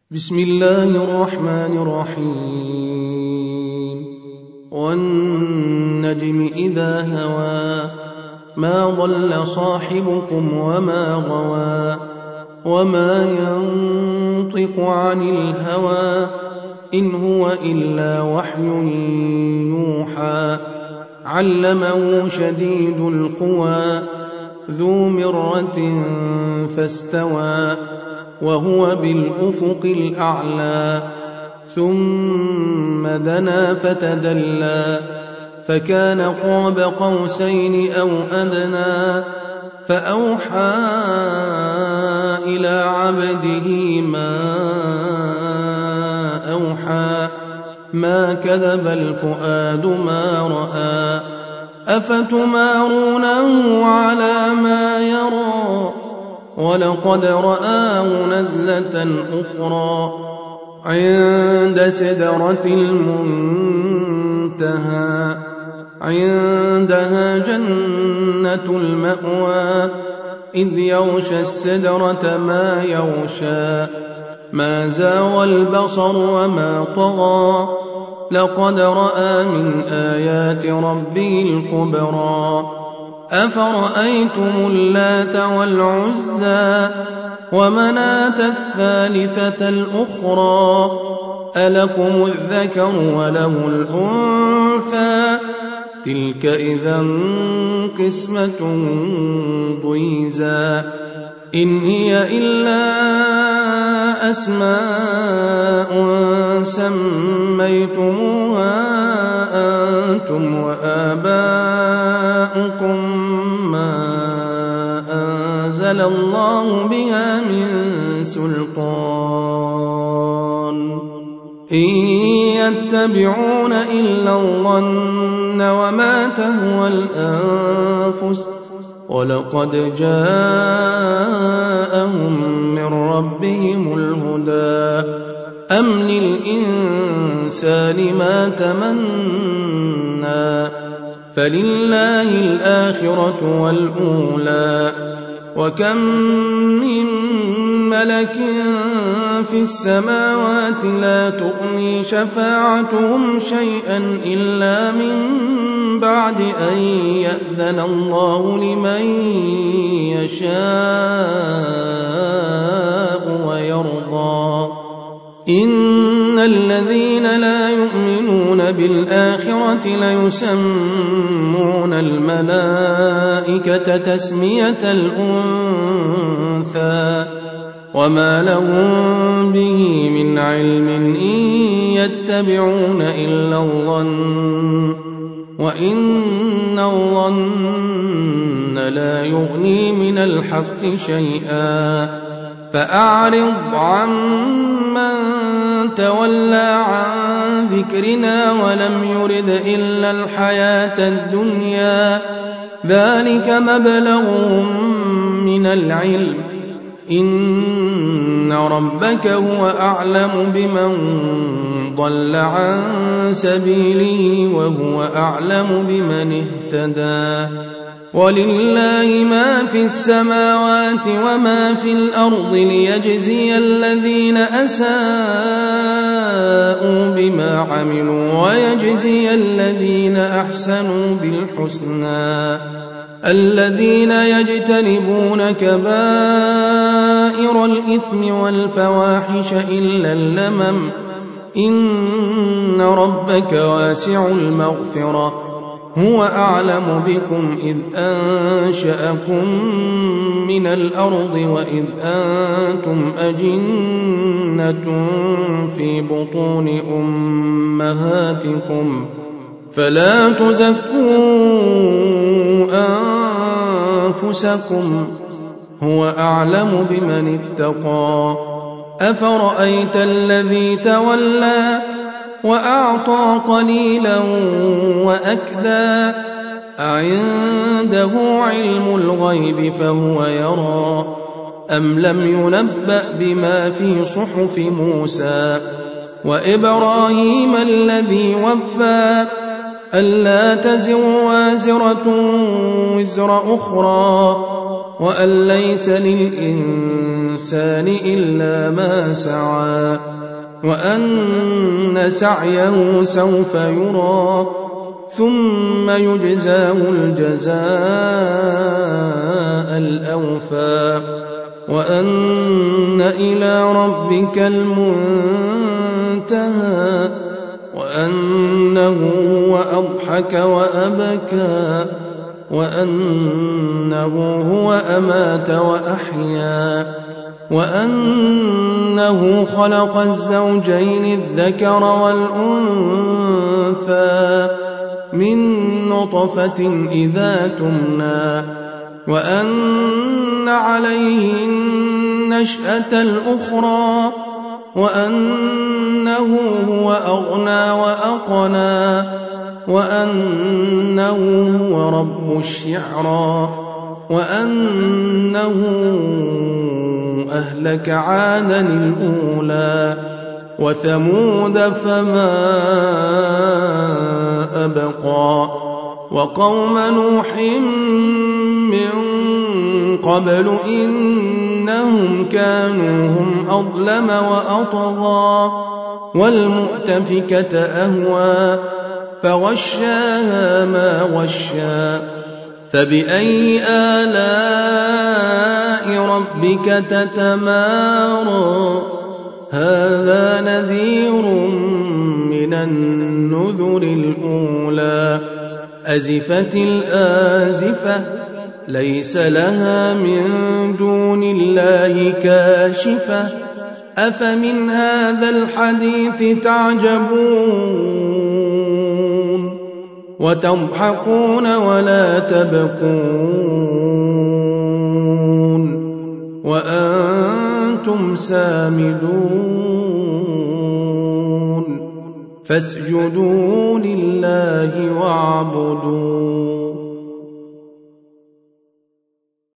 بسم الله الرحمن الرحيم والنجم إذا هوى ما ضل صاحبكم وما غوى وما ينطق عن الهوى إن هو إلا وحي يوحى علمه شديد القوى ذو مرة فاستوى وهو بالأفق الأعلى ثم دنا فتدلى فكان قاب قوسين أو أدنى فأوحى إلى عبده ما أوحى ما كذب الفؤاد ما رأى أفتمارونه على ما يرى ولقد رآه نزلة أخرى عند سدرة المنتهى عندها جنة المأوى إذ يغشى السدرة ما يغشى ما زاغ البصر وما طغى لقد رأى من آيات ربه الكبرى أفرأيتم اللات والعزى ومناة الثالثة الأخرى ألكم الذكر وله الأنثى تلك إذا قسمة ضيزى إن هي إلا أسماء سميتموها أنتم وآباؤكم ما أنزل الله بها من سلطان إن يتبعون إلا الظن وما تهوى الأنفس ولقد جاءهم من ربهم الهدى أم للإنسان ما تمنى فلله الآخرة والأولى وكم من ملك في السماوات لا تغني شفاعتهم شيئا إلا من بعد أن يأذن الله لمن يشاء ويرضى إن الذين لا يؤمنون بالآخرة ليسمون الملائكة تسمية الأنثى وما لهم به من علم إن يتبعون إلا الظن وإن الظن لا يغني من الحق شيئا فأعرض عمن تولى عن ذكرنا ولم يرد إلا الحياة الدنيا ذلك مبلغهم من العلم إن ربك هو أعلم بمن ضل عن سبيله وهو أعلم بمن اهتدى ولله ما في السماوات وما في الأرض ليجزي الذين أساءوا بما عملوا ويجزي الذين أحسنوا بالحسنى الذين يجتنبون كبائر الإثم والفواحش إلا اللمم إن ربك واسع المغفرة هو أعلم بكم إذ أنشأكم من الأرض وإذ أنتم أجنة في بطون أمهاتكم فلا تزكوا أنفسكم هو أعلم بمن اتقى أفرأيت الذي تولى وأعطى قليلا وأكدى أعنده علم الغيب فهو يرى أم لم ينبأ بما في صحف موسى وإبراهيم الذي وفى ألا تزر وازرة وزر أخرى وأن ليس للإنسان للإنسان إلا ما سعى وأن سعيه سوف يرى ثم يجزاه الجزاء الأوفى وأن إلى ربك المنتهى وأنه هو أضحك وأبكى وأنه هو أمات وأحيا وأنه خلق الزوجين الذكر والأنثى من نطفة إذا تمنى وأن عليه النشأة الأخرى وأنه هو أغنى وأقنى وأنه هو رب الشعرى وأنه أهلك عادا الأولى وثمود فما أبقى وقوم نوح من قبل إنهم كانوا هم أظلم وأطغى والمؤتفكة أهوى فغشاها ما غشا فبأي آلاء ربك تتمارى هذا نذير من النذر الأولى أزفت الآزفة ليس لها من دون الله كاشفة أفمن هذا الحديث تعجبون وتضحكون ولا تبكون وأنتم سامدون فاسجدوا لله واعبدوا